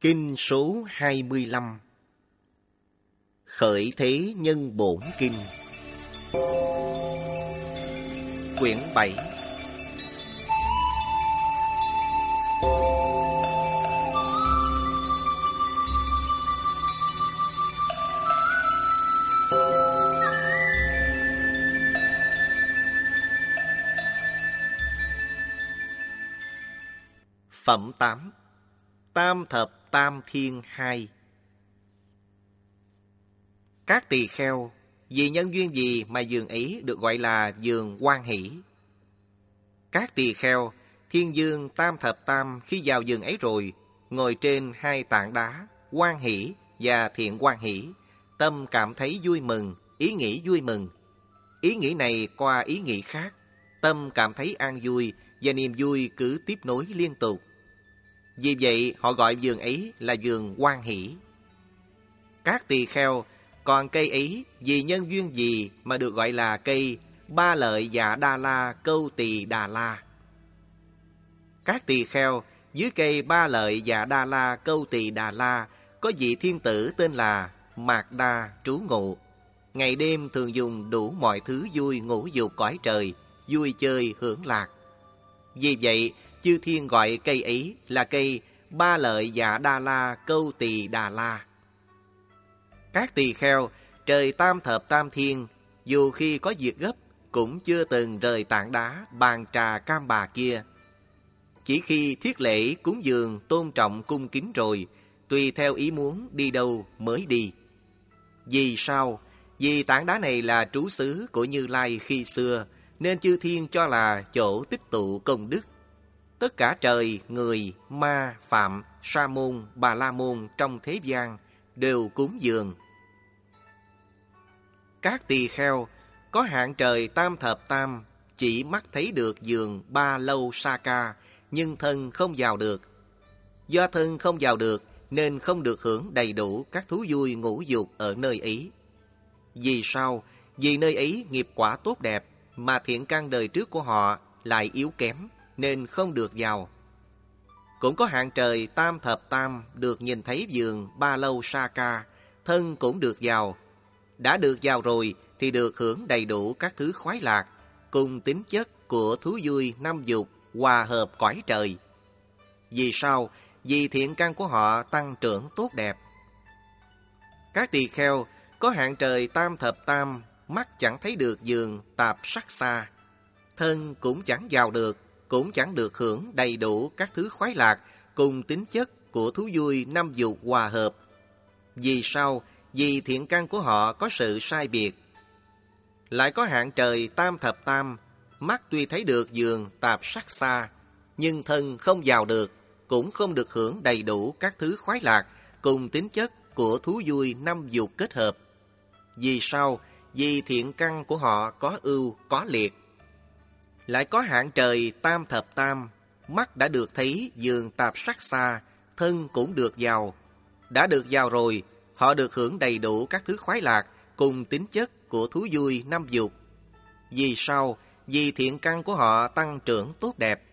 Kinh số 25. Khởi Thế Nhân Bổn Kinh. Quyển 7. Phẩm 8. Tam Thập Tam Thiên 2. Các tỳ kheo, vì nhân duyên gì mà giường ấy được gọi là giường hoan hỷ? Các tỳ kheo, Thiên Dương Tam Thập Tam khi vào giường ấy rồi, ngồi trên hai tảng đá, hoan hỷ và thiện hoan hỷ, tâm cảm thấy vui mừng, ý nghĩ vui mừng. Ý nghĩ này qua ý nghĩ khác, tâm cảm thấy an vui và niềm vui cứ tiếp nối liên tục. Vì vậy họ gọi giường ấy là giường hoan hỷ. Các tỳ kheo, còn cây ấy vì nhân duyên gì mà được gọi là cây Ba Lợi Dạ Đa La Câu Tỳ Đà La? Các tỳ kheo, dưới cây Ba Lợi Dạ Đa La Câu Tỳ Đà La có vị thiên tử tên là Mạt Đa trú ngụ. Ngày đêm thường dùng đủ mọi thứ vui ngũ dục cõi trời, vui chơi hưởng lạc. Vì vậy, chư thiên gọi cây ấy là cây Ba Lợi Dạ Đa La Câu Tỳ Đà La. Các tỳ kheo, trời Tam Thập Tam Thiên, dù khi có việc gấp, cũng chưa từng rời tảng đá bàn trà cam bà kia. Chỉ khi thiết lễ cúng dường tôn trọng cung kính rồi, tùy theo ý muốn đi đâu mới đi. Vì sao? Vì tảng đá này là trú xứ của Như Lai khi xưa, nên chư thiên cho là chỗ tích tụ công đức. Tất cả trời, người, ma, phạm, sa môn, bà la môn trong thế gian đều cúng dường. Các tỳ kheo, có hạng trời Tam Thập Tam, chỉ mắt thấy được giường Ba Lâu Sa Ca, nhưng thân không vào được. Do thân không vào được, nên không được hưởng đầy đủ các thú vui ngũ dục ở nơi ấy. Vì sao? Vì nơi ấy nghiệp quả tốt đẹp, mà thiện căn đời trước của họ lại yếu kém, nên không được vào. Cũng có hạng trời Tam Thập Tam được nhìn thấy giường Ba Lâu Sa Ca, thân cũng được vào. Đã được vào rồi thì được hưởng đầy đủ các thứ khoái lạc, cùng tính chất của thú vui năm dục hòa hợp cõi trời. Vì sao? Vì thiện căn của họ tăng trưởng tốt đẹp. Các tỳ kheo, có hạng trời Tam Thập Tam, mắt chẳng thấy được giường Tạp Sắc Xa, thân cũng chẳng vào được, cũng chẳng được hưởng đầy đủ các thứ khoái lạc, cùng tính chất của thú vui năm dục hòa hợp. Vì sao? Vì thiện căn của họ có sự sai biệt. Lại có hạng trời Tam Thập Tam, mắt tuy thấy được giường Tạp Sắc Xa, nhưng thân không vào được, cũng không được hưởng đầy đủ các thứ khoái lạc, cùng tính chất của thú vui năm dục kết hợp. Vì sao? Vì thiện căn của họ có ưu, có liệt. Lại có hạng trời Tam Thập Tam, mắt đã được thấy giường Tạp Sắc Xa, thân cũng được vào. Đã được vào rồi, họ được hưởng đầy đủ các thứ khoái lạc, cùng tính chất của thú vui năm dục. Vì sao? Vì thiện căn của họ tăng trưởng tốt đẹp.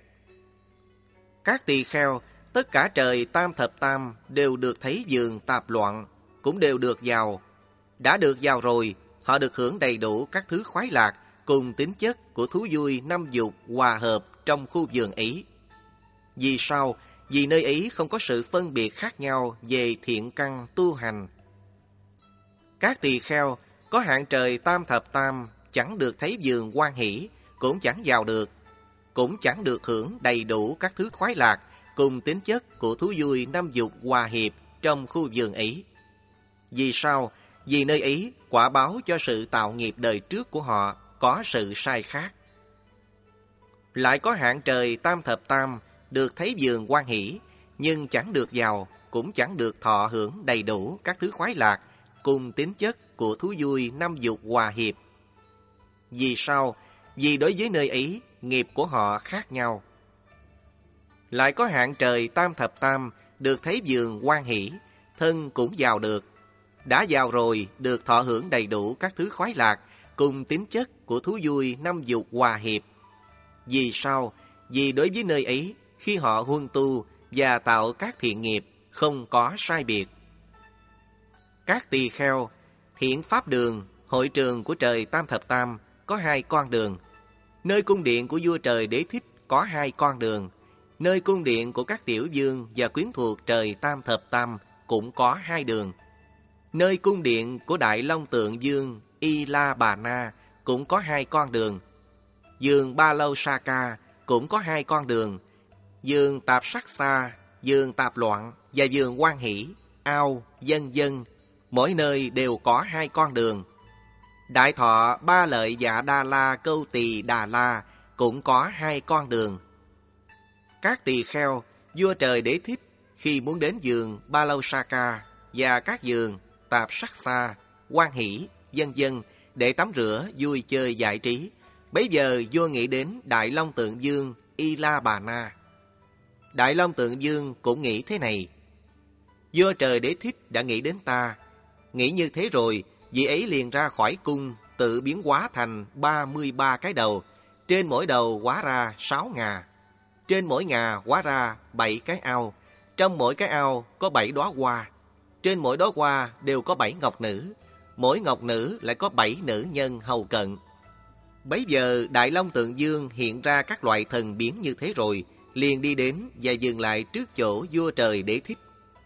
Các tỳ kheo, tất cả trời Tam Thập Tam đều được thấy giường tạp loạn, cũng đều được vào. Đã được vào rồi, họ được hưởng đầy đủ các thứ khoái lạc, cùng tính chất của thú vui năm dục hòa hợp trong khu vườn ấy. Vì sao? Vì nơi ấy không có sự phân biệt khác nhau về thiện căn tu hành. Các tỳ kheo, có hạng trời Tam Thập Tam, chẳng được thấy giường hoan hỷ, cũng chẳng vào được, cũng chẳng được hưởng đầy đủ các thứ khoái lạc, cùng tính chất của thú vui năm dục hòa hiệp trong khu vườn ấy. Vì sao? Vì nơi ấy quả báo cho sự tạo nghiệp đời trước của họ có sự sai khác. Lại có hạng trời Tam Thập Tam được thấy giường hoan hỷ, nhưng chẳng được vào, cũng chẳng được thọ hưởng đầy đủ các thứ khoái lạc, cùng tính chất của thú vui năm dục hòa hiệp. Vì sao? Vì đối với nơi ấy, nghiệp của họ khác nhau. Lại có hạng trời Tam Thập Tam được thấy giường hoan hỷ, thân cũng vào được. Đã vào rồi, được thọ hưởng đầy đủ các thứ khoái lạc, cùng tính chất của thú vui năm dục hòa hiệp. Vì sao? Vì đối với nơi ấy, khi họ huân tu và tạo các thiện nghiệp, không có sai biệt. Các tỳ kheo, Thiện Pháp Đường, hội trường của trời Tam Thập Tam có 2 con đường. Nơi cung điện của vua trời Đế Thích có 2 con đường. Nơi cung điện của các tiểu vương và quyến thuộc trời Tam Thập Tam cũng có 2 đường. Nơi cung điện của Đại Long Tượng Vương Y La Bà Na cũng có 2 con đường. Vườn Ba Lâu Sa Ca cũng có 2 con đường. Vườn Tạp Sắc Sa, vườn Tạp Loạn và vườn Quan Hỷ, Ao, vân vân, mỗi nơi đều có 2 con đường. Đại Thọ Ba Lợi Dạ Đa La Câu Tỳ Đà La cũng có 2 con đường. Các tỳ kheo, vua trời Đế Thích khi muốn đến vườn Ba Lâu Sa Ca và các vườn Tạp Sắc Sa, Quan Hỷ, vân vân để tắm rửa, vui chơi giải trí, bấy giờ vua nghĩ đến Đại Long Tượng Vương Y La Bà Na. Đại Long Tượng Vương cũng nghĩ thế này: vua trời Đế Thích đã nghĩ đến ta. Nghĩ như thế rồi, vị ấy liền ra khỏi cung, tự biến hóa thành 33 cái đầu. Trên mỗi đầu hóa ra 6 ngà. Trên mỗi ngà hóa ra 7 cái ao. Trong mỗi cái ao có 7 đóa hoa. Trên mỗi đóa hoa đều có 7 ngọc nữ. Mỗi ngọc nữ lại có 7 nữ nhân hầu cận. Bấy giờ Đại Long Tượng Vương hiện ra các loại thần biến như thế rồi, liền đi đến và dừng lại trước chỗ vua trời Đế Thích.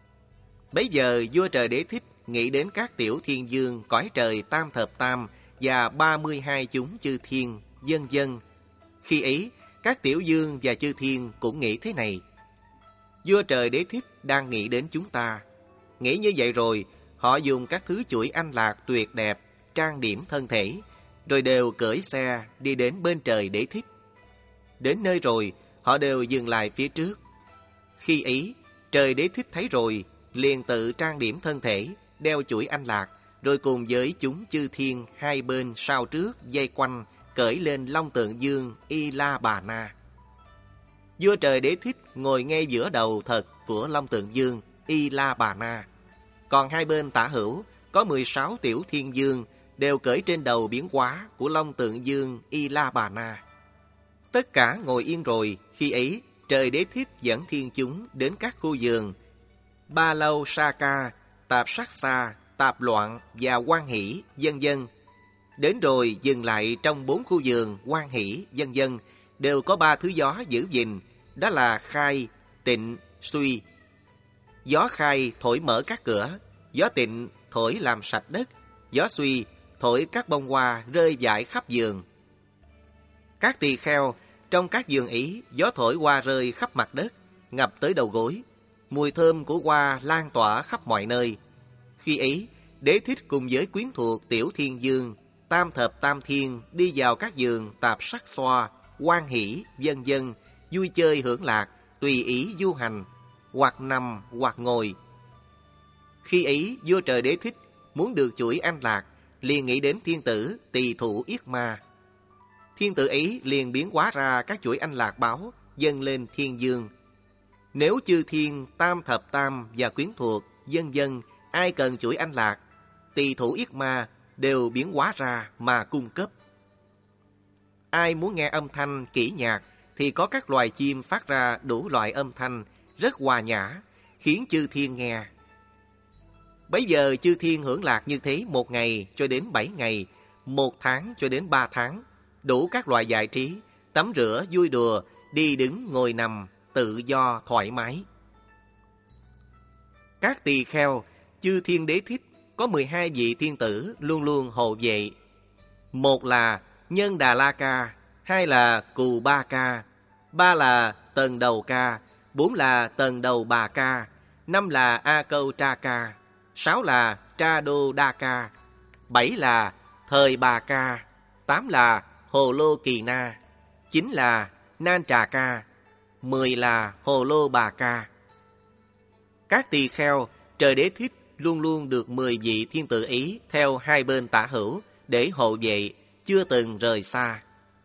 Bấy giờ vua trời Đế Thích nghĩ đến các tiểu thiên vương cõi trời Tam Thập Tam và 32 chúng chư thiên, vân vân. Khi ấy, các tiểu vương và chư thiên cũng nghĩ thế này: vua trời Đế Thích đang nghĩ đến chúng ta. Nghĩ như vậy rồi, họ dùng các thứ chuỗi anh lạc tuyệt đẹp, trang điểm thân thể, rồi đều cưỡi xe đi đến bên trời Đế Thích. Đến nơi rồi, họ đều dừng lại phía trước. Khi ấy, trời Đế Thích thấy rồi, liền tự trang điểm thân thể, đeo chuỗi anh lạc, rồi cùng với chúng chư thiên hai bên sau trước dây quanh, cởi lên Long Tượng Vương Y La Bà Na. Vua trời Đế Thích ngồi ngay giữa đầu thật của Long Tượng Vương Y La Bà Na. Còn hai bên tả hữu có 16 tiểu thiên vương đều cởi trên đầu biến hóa của Long Tượng Vương Y La Bà Na. Tất cả ngồi yên rồi. Khi ấy, trời Đế Thích dẫn thiên chúng đến các khu vườn Ba Lâu Sa Ca, Tạp Sắc Sa, Tạp Loạn và Quan Hỷ, vân vân. Đến rồi dừng lại trong 4 khu vườn Quan Hỷ, vân vân, đều có 3 thứ gió giữ gìn, đó là khai, tịnh, suy. Gió khai thổi mở các cửa, gió tịnh thổi làm sạch đất, gió suy thổi các bông hoa rơi rải khắp vườn. Các tỳ kheo, trong các vườn ấy, gió thổi hoa rơi khắp mặt đất, ngập tới đầu gối. Mùi thơm của hoa lan tỏa khắp mọi nơi. Khi ấy, Đế Thích cùng với quyến thuộc tiểu thiên vương, Tam Thập Tam Thiên đi vào các vườn Tạp Sắc Xoa, Quan Hỷ, vân vân, vui chơi hưởng lạc, tùy ý du hành, hoặc nằm hoặc ngồi. Khi ấy, vua trời Đế Thích muốn được chuỗi anh lạc, liền nghĩ đến thiên tử Tỳ Thủ Yết Ma. Thiên tử ấy liền biến hóa ra các chuỗi anh lạc báo, dâng lên thiên vương. Nếu chư thiên, Tam Thập Tam và quyến thuộc, vân vân, ai cần chuỗi anh lạc, Tỳ Thủ Yết Ma đều biến hóa ra mà cung cấp. Ai muốn nghe âm thanh kỹ nhạc thì có các loài chim phát ra đủ loại âm thanh rất hòa nhã, khiến chư thiên nghe. Bấy giờ chư thiên hưởng lạc như thế 1 ngày cho đến 7 ngày, 1 tháng cho đến 3 tháng, đủ các loại giải trí, tắm rửa, vui đùa, đi đứng, ngồi nằm, tự do, thoải mái. Các tỳ kheo, chư thiên Đế Thích có 12 vị thiên tử luôn luôn hộ vệ. 1 là Nhân Đà La Ca, 2 là Cù Ba Ca, 3 là Tần Đầu Ca, 4 là Tần Đầu Bà Ca, 5 là A Câu Tra Ca, 6 là Tra Đô Đa Ca, 7 là Thời Bà Ca, 8 là Hồ Lô Kỳ Na, 9 là Nan Trà Ca, 10 là Hồ Lô Bà Ca. Các tỳ kheo, trời Đế Thích luôn luôn được 10 vị thiên tử ấy theo hai bên tả hữu để hộ vệ, chưa từng rời xa.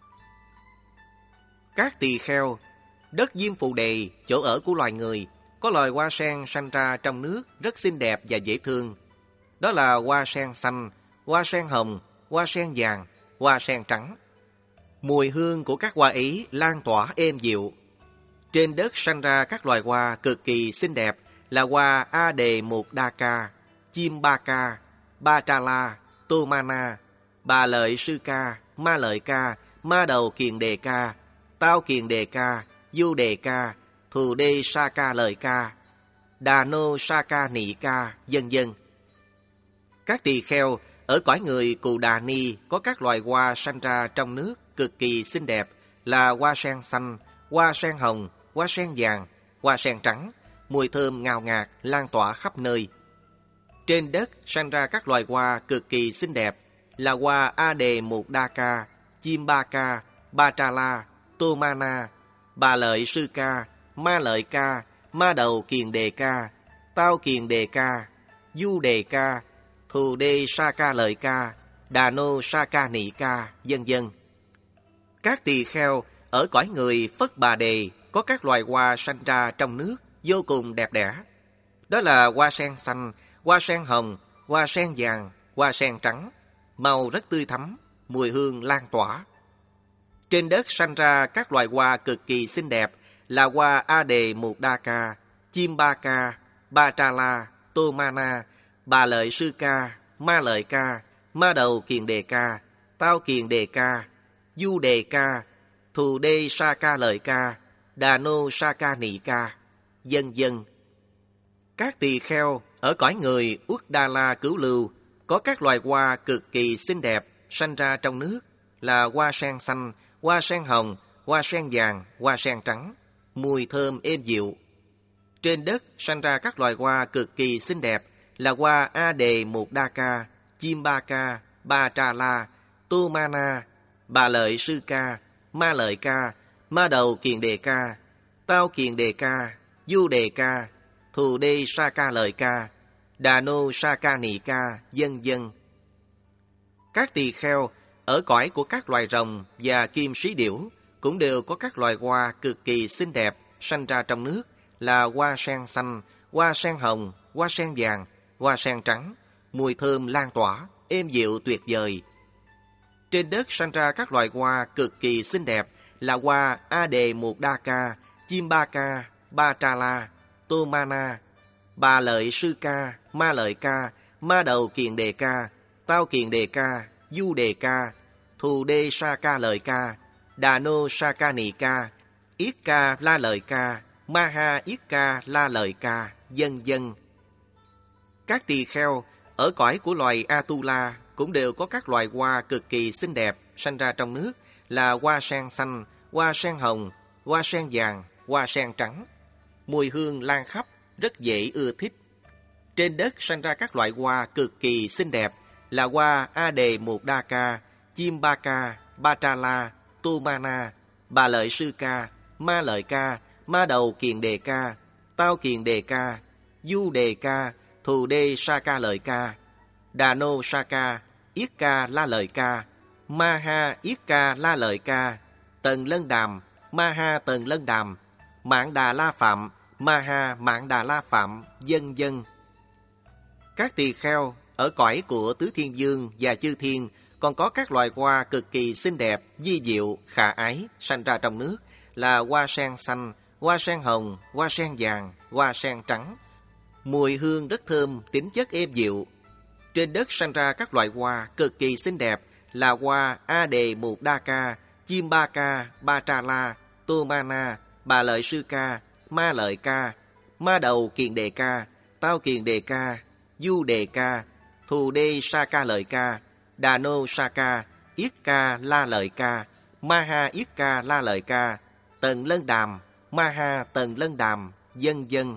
Các tỳ kheo, đất Diêm Phù Đề, chỗ ở của loài người, có loài hoa sen sanh ra trong nước rất xinh đẹp và dễ thương. Đó là hoa sen xanh, hoa sen hồng, hoa sen vàng, hoa sen trắng. Mùi hương của các hoa ấy lan tỏa êm dịu. Trên đất sanh ra các loài hoa cực kỳ xinh đẹp, là hoa A Đề Mục Đa Ca, Chim Ba Ca, Ba Tra La, Tô Ma Na, Bà Lợi Sư Ca, Ma Lợi Ca, Ma Đầu Kiền Đề Ca, Tao Kiền Đề Ca, Du Đề Ca, Thù Đê Sa Ca Lợi Ca, Đà Nô Sa Ca Nị Ca, vân vân. Các tỳ kheo ở cõi người Cù Đà Ni có các loài hoa sanh ra trong nước cực kỳ xinh đẹp là hoa sen xanh, hoa sen hồng, hoa sen vàng, hoa sen trắng, mùi thơm ngào ngạt lan tỏa khắp nơi. Trên đất sanh ra các loài hoa cực kỳ xinh đẹp là hoa A Đề Mục Đa Ca, Chim Ba Ca, Ba Tra La, Tô Ma Na, Bà Lợi Sư Ca, Ma Lợi Ca, Ma Đầu Kiền Đề Ca, Tao Kiền Đề Ca, Du Đề Ca, Thù Đê Sa Ca Lợi Ca, Đà Nô Sa Ca Nị Ca, vân vân. Các tỳ kheo ở cõi người Phất Bà Đề có các loài hoa sanh ra trong nước vô cùng đẹp đẽ. Đó là hoa sen xanh, hoa sen hồng, hoa sen vàng, hoa sen trắng, màu rất tươi thắm, mùi hương lan tỏa. Trên đất sanh ra các loài hoa cực kỳ xinh đẹp là hoa A Đề Mục Đa Ca, Chim Ba Ca, Ba Tra La, Tô Ma Na, Bà Lợi Sư Ca, Ma Lợi Ca, Ma Đầu Kiền Đề Ca, Tao Kiền Đề Ca, Du Đề Ca, Thù Đê Sa Ca Lợi Ca, Đà Nô Sa Ca Nị Ca, vân vân. Các tỳ kheo ở cõi người Uất Đa La Cửu Lưu có các loài hoa cực kỳ xinh đẹp sanh ra trong nước là hoa sen xanh, hoa sen hồng, hoa sen vàng, hoa sen trắng, mùi thơm êm dịu. Trên đất sanh ra các loài hoa cực kỳ xinh đẹp là hoa A Đề Mục Đa Ca, Chim Ba Ca, Ba Tra La, Tô Ma Na, Bà Lợi Sư Ca, Ma Lợi Ca, Ma Đầu Kiền Đề Ca, Tao Kiền Đề Ca, Du Đề Ca, Thù Đê Sa Ca Lợi Ca, Đà Nô Sa Ca Nị Ca, vân vân. Các tỳ kheo ở cõi của các loài rồng và kim sĩ điểu cũng đều có các loài hoa cực kỳ xinh đẹp sanh ra trong nước là hoa sen xanh, hoa sen hồng, hoa sen vàng, hoa sen trắng, mùi thơm lan tỏa, êm dịu tuyệt vời. Trên đất sanh ra các loài hoa cực kỳ xinh đẹp là hoa A Đề Mục Đa Ca, Chim Ba Ca, Ba Tra La, Tô Ma Na, Bà Lợi Sư Ca, Ma Lợi Ca, Ma Đầu Kiền Đề Ca, Tao Kiền Đề Ca, Du Đề Ca, Thù Đê Sa Ca Lợi Ca, Đà Nô Sa Ca Nị Ca, Yết Ca La Lợi Ca, Ma Ha Yết Ca La Lợi Ca, vân vân. Các tỳ kheo ở cõi của loài Atula cũng đều có các loài hoa cực kỳ xinh đẹp sanh ra trong nước là hoa sen xanh, hoa sen hồng, hoa sen vàng, hoa sen trắng, mùi hương lan khắp, rất dễ ưa thích. Trên đất sanh ra các loại hoa cực kỳ xinh đẹp là hoa A Đề Mục Đa Ca, Chim Ba Ca, Ba Tra La, Tô Ma Na, Bà Lợi Sư Ca, Ma Lợi Ca, Ma Đầu Kiền Đề Ca, Tao Kiền Đề Ca, Du Đề Ca, Thù Đê Sa Ca Lợi Ca, Đà Nô Sa Ca, Yết Ca La Lợi Ca, Ma Ha Yết Ca La Lợi Ca, Tần Lân Đàm, Ma Ha Tần Lân Đàm, Mạn Đà La Phạm, Ma Ha Mạn Đà La Phạm, vân vân. Các tỳ kheo ở cõi của Tứ Thiên Vương và Chư Thiên còn có các loài hoa cực kỳ xinh đẹp, vi diệu, khả ái sanh ra trong nước là hoa sen xanh, hoa sen hồng, hoa sen vàng, hoa sen trắng. Mùi hương rất thơm, tính chất êm dịu. Trên đất sanh ra các loại hoa cực kỳ xinh đẹp là hoa A Đề Mục Đa Ca, Chim Ba Ca, Ba Tra La, Tô Ma Na, Bà Lợi Sư Ca, Ma Lợi Ca, Ma Đầu Kiền Đề Ca, Tao Kiền Đề Ca, Du Đề Ca, Thù Đê Sa Ca Lợi Ca, Đà Nô Sa Ca, Yết Ca La Lợi Ca, Ma Ha Yết Ca La Lợi Ca, Tần Lân Đàm, Ma Ha Tần Lân Đàm, vân vân.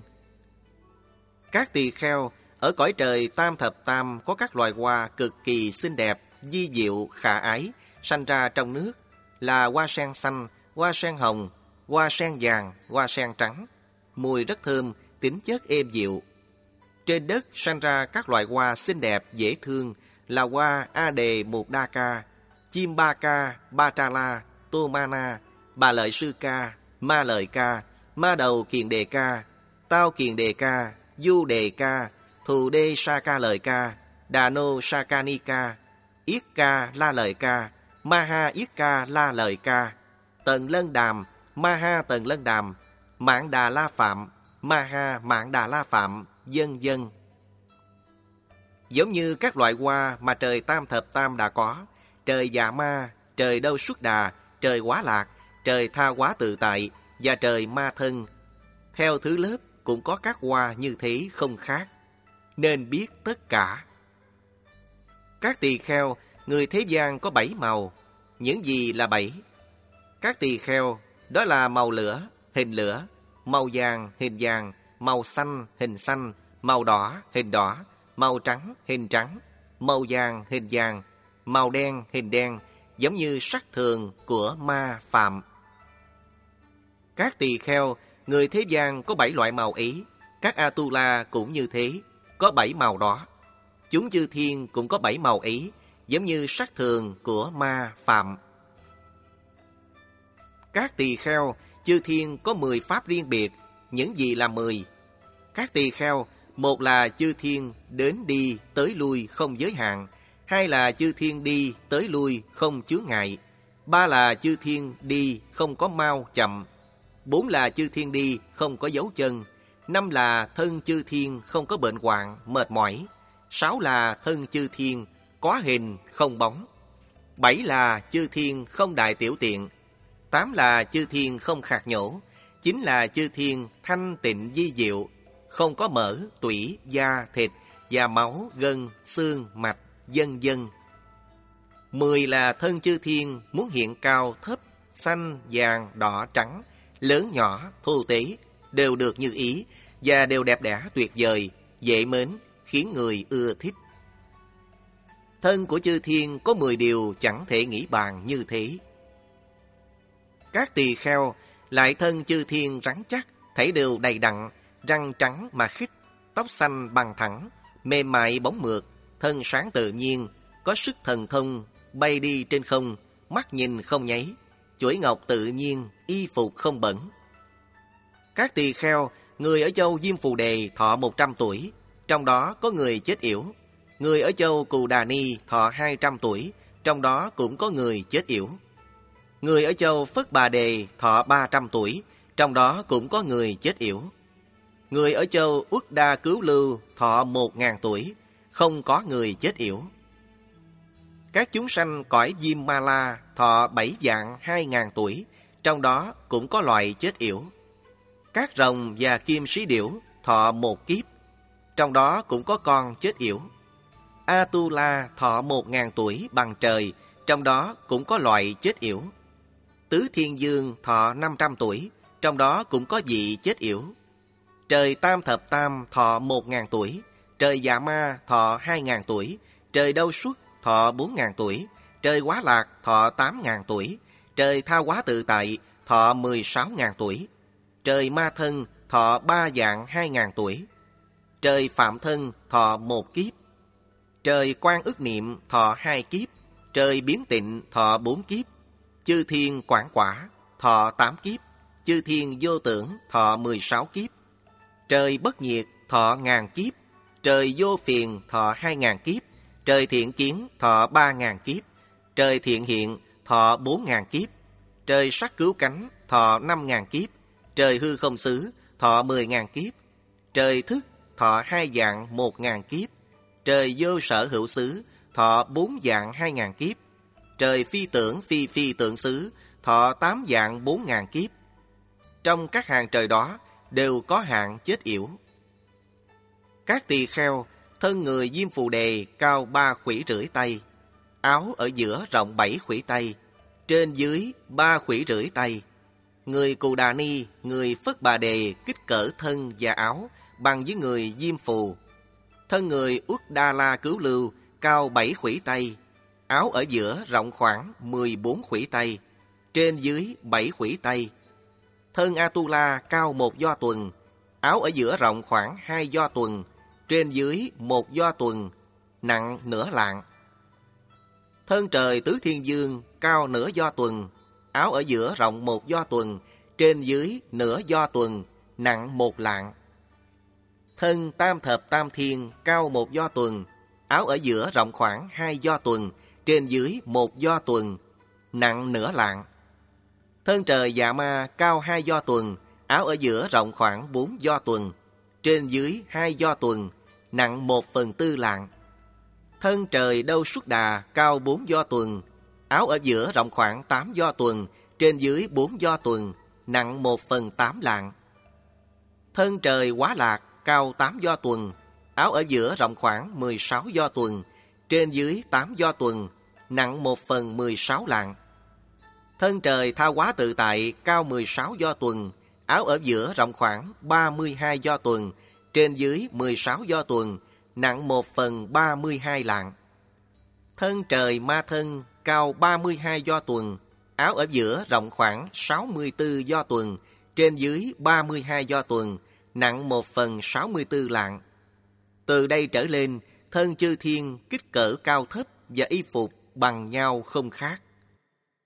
Các tỳ kheo ở cõi trời Tam Thập Tam có các loài hoa cực kỳ xinh đẹp, vi diệu, khả ái sanh ra trong nước là hoa sen xanh, hoa sen hồng, hoa sen vàng, hoa sen trắng, mùi rất thơm, tính chất êm dịu. Trên đất sanh ra các loài hoa xinh đẹp, dễ thương là hoa A Đề Mục Đa Ca, Chim Ba Ca, Ba Tra La, Tô Ma Na, Bà Lợi Sư Ca, Ma Lợi Ca, Ma Đầu Kiền Đề Ca, Tao Kiền Đề Ca, Du Đề Ca, Thù Đê Sa Ca Lợi Ca, Đà Nô Sa Ca Ni Ca, Yết Ca La Lợi Ca, Ma Ha Yết Ca La Lợi Ca, Tần Lân Đàm, Ma Ha Tần Lân Đàm, Mạn Đà La Phạm, Maha Mạn Đà La Phạm, vân vân. Giống như các loại hoa mà trời Tam Thập Tam đã có, trời Dạ Ma, trời Đâu Xuất Đà, trời Quá Lạc, trời Tha Hóa Tự Tại và trời Ma Thân. Theo thứ lớp cũng có các hoa như thế không khác, nên biết tất cả. Các tỳ kheo, người thế gian có 7 màu. Những gì là 7? Các tỳ kheo, đó là màu lửa, hình lửa, màu vàng, hình vàng, màu xanh, hình xanh, màu đỏ, hình đỏ, màu trắng, hình trắng, màu vàng, hình vàng, màu đen, hình đen, giống như sắc thường của ma phạm. Các tỳ kheo, người thế gian có 7 loại màu ý. Các Atula cũng như thế, có 7 màu đó. Chúng chư thiên cũng có 7 màu ý, giống như sắc thường của ma phạm. Các tỳ kheo, chư thiên có 10 pháp riêng biệt. Những gì là 10? Các tỳ kheo, một là chư thiên đến đi tới lui không giới hạn, hai là chư thiên đi tới lui không chướng ngại, ba là chư thiên đi không có mau chậm, 4 là chư thiên đi không có dấu chân, 5 là thân chư thiên không có bệnh hoạn, mệt mỏi, 6 là thân chư thiên có hình không bóng, 7 là chư thiên không đại tiểu tiện, 8 là chư thiên không khạc nhổ, 9 là chư thiên thanh tịnh di diệu, không có mỡ, tủy, da, thịt, và máu, gân, xương, mạch, vân vân. 10 là thân chư thiên muốn hiện cao, thấp, xanh, vàng, đỏ, trắng, lớn nhỏ, thô tế, đều được như ý, và đều đẹp đẽ tuyệt vời, dễ mến, khiến người ưa thích. Thân của chư thiên có 10 điều chẳng thể nghĩ bàn như thế. Các tỳ kheo, lại thân chư thiên rắn chắc, thảy đều đầy đặn, răng trắng mà khít, tóc xanh bằng thẳng, mềm mại bóng mượt, thân sáng tự nhiên, có sức thần thông, bay đi trên không, mắt nhìn không nháy, chuỗi ngọc tự nhiên, y phục không bẩn. Các tỳ kheo, người ở châu Diêm Phù Đề thọ 100 tuổi, trong đó có người chết yểu. Người ở châu Cù Đà Ni thọ 200 tuổi, trong đó cũng có người chết yểu. Người ở châu Phất Bà Đề thọ 300 tuổi, trong đó cũng có người chết yểu. Người ở châu Uất Đa Cứu Lưu thọ 1000 tuổi, không có người chết yểu. Các chúng sanh cõi Diêm Ma La thọ 7 vạn 2000 tuổi, trong đó cũng có loại chết yểu. Các rồng và kim sĩ điểu thọ 1 kiếp, trong đó cũng có con chết yểu. Atula thọ 1000 tuổi bằng trời, trong đó cũng có loại chết yểu. Tứ Thiên Dương thọ 500 tuổi, trong đó cũng có vị chết yểu. Trời Tam Thập Tam thọ 1000 tuổi, trời Dạ Ma thọ 2000 tuổi, trời Đâu Xuất thọ 4000 tuổi, trời Quá Lạc thọ 8000 tuổi, trời Tha Hóa Tự Tại thọ 16000 tuổi, trời Ma Thân thọ 3 vạn 2000 tuổi, trời Phạm Thân thọ 1 kiếp, trời Quan Ức Niệm thọ 2 kiếp, trời Biến Tịnh thọ 4 kiếp, chư thiên Quảng Quả thọ 8 kiếp, chư thiên Vô Tưởng thọ 16 kiếp, trời Bất Nhiệt thọ 1000 kiếp, trời Vô Phiền thọ 2000 kiếp, trời Thiện Kiến thọ 3000 kiếp, trời Thiện Hiện thọ 4000 kiếp, trời Sắc Cứu Cánh thọ 5000 kiếp, trời Hư Không Xứ thọ 10000 kiếp, trời Thức thọ 2 vạn 1000 kiếp, trời Vô Sở Hữu Xứ thọ 4 vạn 2000 kiếp, trời Phi Tưởng Phi Phi Tưởng Xứ thọ 8 vạn 4000 kiếp. Trong các hàng trời đó đều có hạng chết yểu. Các tỳ kheo, thân người Diêm Phù Đề cao 3 khuỷu rưỡi tay, áo ở giữa rộng 7 khuỷu tay, trên dưới 3 khuỷu rưỡi tay. Người Cù Đà Ni, người Phất Bà Đề kích cỡ thân và áo bằng với người Diêm Phù. Thân người Uất Đa La Cứu Lưu cao 7 khuỷu tay, áo ở giữa rộng khoảng 14 khuỷu tay, trên dưới 7 khuỷu tay. Thân Atula cao 1 do tuần, áo ở giữa rộng khoảng 2 do tuần, trên dưới 1 do tuần, nặng nửa lạng. Thân trời Tứ Thiên Dương cao nửa do tuần, áo ở giữa rộng 1 do tuần, trên dưới nửa do tuần, nặng 1 lạng. Thân Tam Thập Tam Thiên cao 1 do tuần, áo ở giữa rộng khoảng 2 do tuần, trên dưới 1 do tuần, nặng nửa lạng. Thân trời Dạ Ma cao 2 do tuần, áo ở giữa rộng khoảng 4 do tuần, trên dưới 2 do tuần, nặng 1/4 lạng. Thân trời đâu xuất đà cao 4 do tuần, áo ở giữa rộng khoảng 8 do tuần, trên dưới 4 do tuần, nặng 1/8 lạng. Thân trời quá lạc cao 8 do tuần, áo ở giữa rộng khoảng 16 do tuần, trên dưới 8 do tuần, nặng 1/16 lạng. Thân trời tha hóa tự tại cao 16 do tuần, áo ở giữa rộng khoảng 32 do tuần, trên dưới 16 do tuần, nặng 1/32 lạng. Thân trời ma thân cao 32 do tuần, áo ở giữa rộng khoảng 64 do tuần, trên dưới 32 do tuần, nặng 1/64 lạng. Từ đây trở lên, thân chư thiên kích cỡ cao thấp và y phục bằng nhau không khác.